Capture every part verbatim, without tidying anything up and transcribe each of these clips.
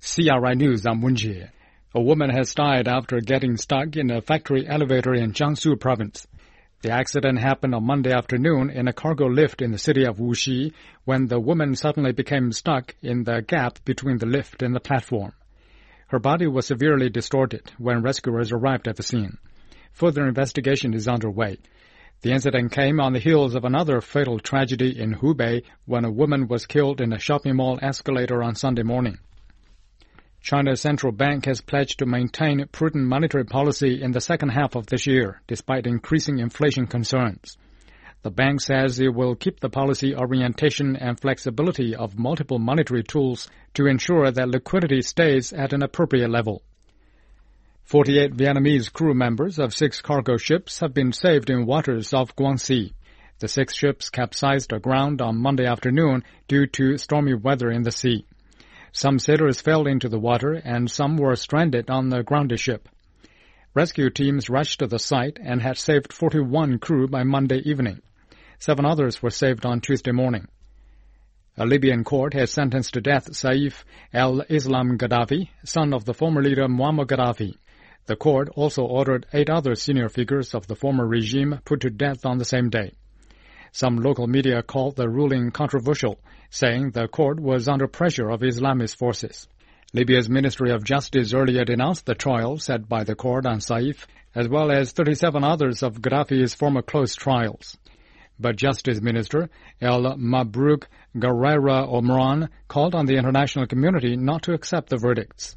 C R I News, I'm Wen Jie. A woman has died after getting stuck in a factory elevator in Jiangsu province. The accident happened on Monday afternoon in a cargo lift in the city of Wuxi when the woman suddenly became stuck in the gap between the lift and the platform. Her body was severely distorted when rescuers arrived at the scene. Further investigation is underway. The incident came on the heels of another fatal tragedy in Hubei when a woman was killed in a shopping mall escalator on Sunday morning. China's central bank has pledged to maintain prudent monetary policy in the second half of this year, despite increasing inflation concerns. The bank says it will keep the policy orientation and flexibility of multiple monetary tools to ensure that liquidity stays at an appropriate level. forty-eight Vietnamese crew members of six cargo ships have been saved in waters off Guangxi. The six ships capsized aground on Monday afternoon due to stormy weather in the sea. Some sailors fell into the water and some were stranded on the grounded ship. Rescue teams rushed to the site and had saved forty-one crew by Monday evening. Seven others were saved on Tuesday morning. A Libyan court has sentenced to death Saif al-Islam Gaddafi, son of the former leader Muammar Gaddafi. The court also ordered eight other senior figures of the former regime put to death on the same day. Some local media called the ruling controversial, saying the court was under pressure of Islamist forces. Libya's Ministry of Justice earlier denounced the trial set by the court on Saif, as well as thirty-seven others of Gaddafi's former close trials. But Justice Minister El Mabrouk Guerrera Omran called on the international community not to accept the verdicts.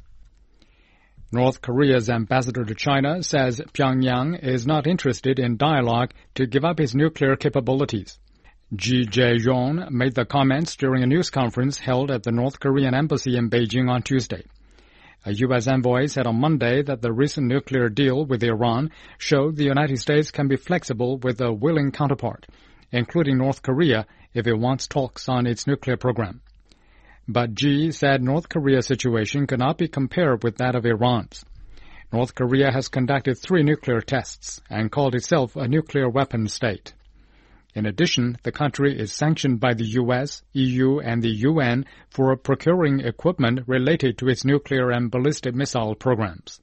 North Korea's ambassador to China says Pyongyang is not interested in dialogue to give up its nuclear capabilities. Ji Jae-yong made the comments during a news conference held at the North Korean embassy in Beijing on Tuesday. A U S envoy said on Monday that the recent nuclear deal with Iran showed the United States can be flexible with a willing counterpart, including North Korea, if it wants talks on its nuclear program. But Ji said North Korea's situation cannot be compared with that of Iran's. North Korea has conducted three nuclear tests and called itself a nuclear weapon state. In addition, the country is sanctioned by the U S, E U, and the U N for procuring equipment related to its nuclear and ballistic missile programs.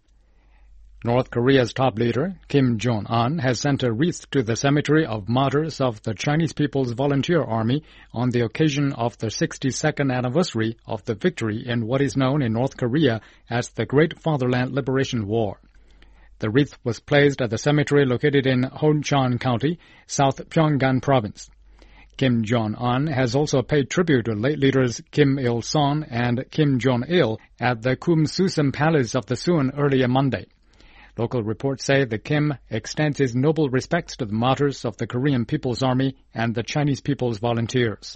North Korea's top leader, Kim Jong-un, has sent a wreath to the cemetery of martyrs of the Chinese People's Volunteer Army on the occasion of the sixty-second anniversary of the victory in what is known in North Korea as the Great Fatherland Liberation War. The wreath was placed at the cemetery located in Honcheon County, South Pyongan Province. Kim Jong-un has also paid tribute to late leaders Kim Il-sung and Kim Jong-il at the Kumsusan Palace of the Soon earlier Monday. Local reports say that Kim extends his noble respects to the martyrs of the Korean People's Army and the Chinese People's Volunteers.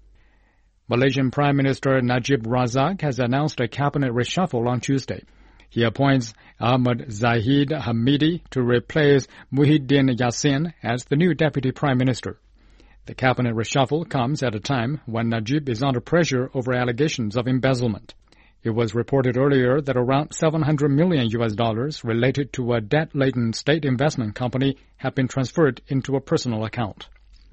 Malaysian Prime Minister Najib Razak has announced a cabinet reshuffle on Tuesday. He appoints Ahmad Zahid Hamidi to replace Muhyiddin Yassin as the new Deputy Prime Minister. The cabinet reshuffle comes at a time when Najib is under pressure over allegations of embezzlement. It was reported earlier that around seven hundred million U S dollars related to a debt-laden state investment company have been transferred into a personal account.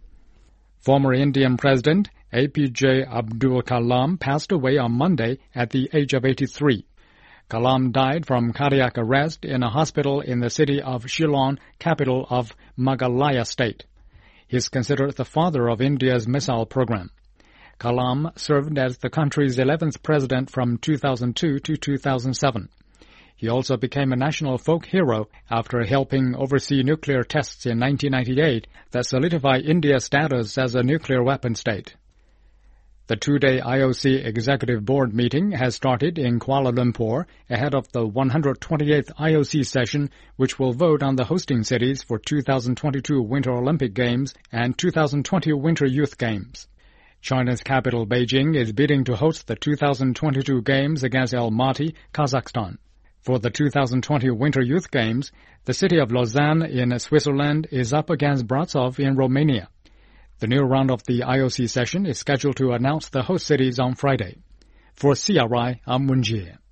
Former Indian President A P J Abdul Kalam passed away on Monday at the age of eighty-three. Kalam died from cardiac arrest in a hospital in the city of Shillong, capital of Meghalaya State. He is considered the father of India's missile program. Kalam served as the country's eleventh president from two thousand two to two thousand seven. He also became a national folk hero after helping oversee nuclear tests in nineteen ninety-eight that solidify India's status as a nuclear weapon state. The two-day I O C Executive Board meeting has started in Kuala Lumpur ahead of the one hundred twenty-eighth I O C session, which will vote on the hosting cities for two thousand twenty-two Winter Olympic Games and two thousand twenty Winter Youth Games. China's capital, Beijing, is bidding to host the two thousand twenty-two Games against Almaty, Kazakhstan. For the two thousand twenty Winter Youth Games, the city of Lausanne in Switzerland is up against Brasov in Romania. The new round of the I O C session is scheduled to announce the host cities on Friday. For C R I, I'm Wen Jie.